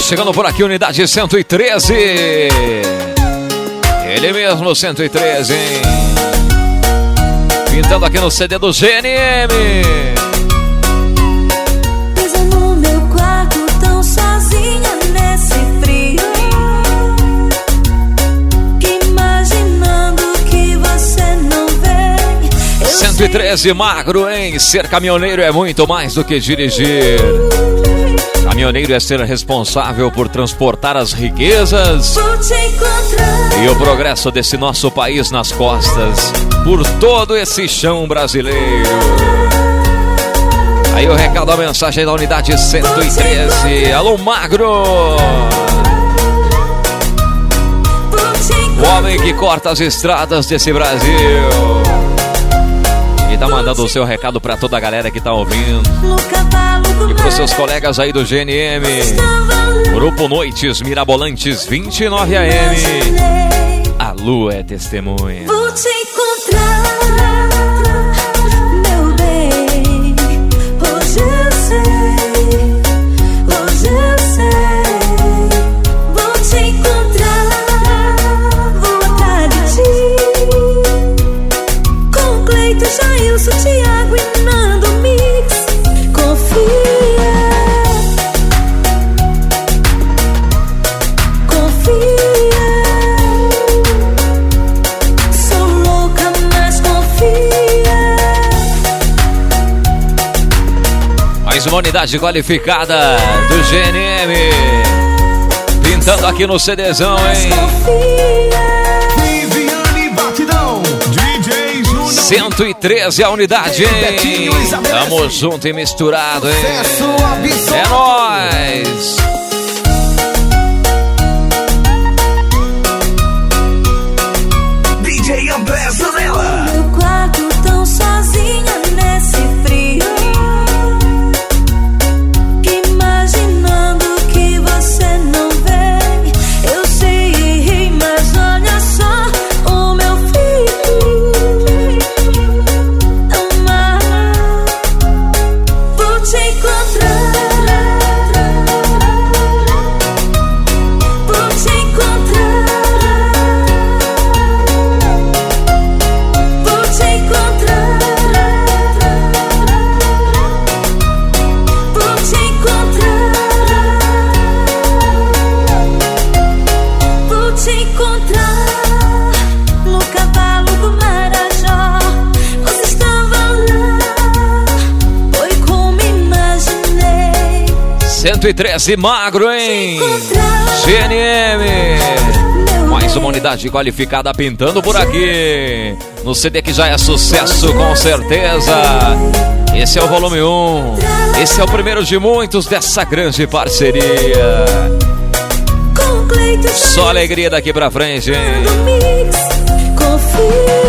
chegando por aqui, unidade 113. Ele mesmo, 113, hein? Pintando aqui no CD do GNM. Pisa no meu quarto tão sozinha nesse frio, que imaginando que você não vem. 113, magro, hein? Ser caminhoneiro é muito mais do que dirigir. Caminhoneiro é ser responsável por transportar as riquezas e o progresso desse nosso país nas costas, por todo esse chão brasileiro. Aí o recado, a mensagem da unidade 113. Alô, magro! O homem que corta as estradas desse Brasil. E tá mandando o seu recado pra toda a galera que tá ouvindo. E pros seus colegas aí do GNM. Grupo Noites Mirabolantes 29 AM. A lua é testemunha. Vou te encontrar, meu bem. Hoje eu sei, hoje eu sei. Vou te encontrar, vou atrás de ti. Com Cleito, Jailson, Thiago e Nando Mix. Confia, confia. Sou louca, mas confia. Mais uma unidade qualificada do GNM. Pintando aqui no CDzão, hein? Viviane Batidão, DJ Júnior. 113 a unidade, hein? Tamo junto e misturado, hein? Sucesso absoluto. É nóis! DJ André Zanella. Meu quarto tão sozinha nesse frio, que imaginando que você não vem. Eu sei, mas olha só o meu filho. Amar, vou te encontrar, vou te encontrar. Vou te encontrar, vou te encontrar, vou te encontrar no cavalo do Marajó. Você estava lá, foi como imaginei. 113 magro, hein? GNM. Mais uma unidade qualificada pintando por aqui. No CD que já é sucesso, com certeza. Esse é o volume 1. Esse é o primeiro de muitos dessa grande parceria. Com Cleito, Só alegria daqui pra frente, hein? Nando Mix. Confia.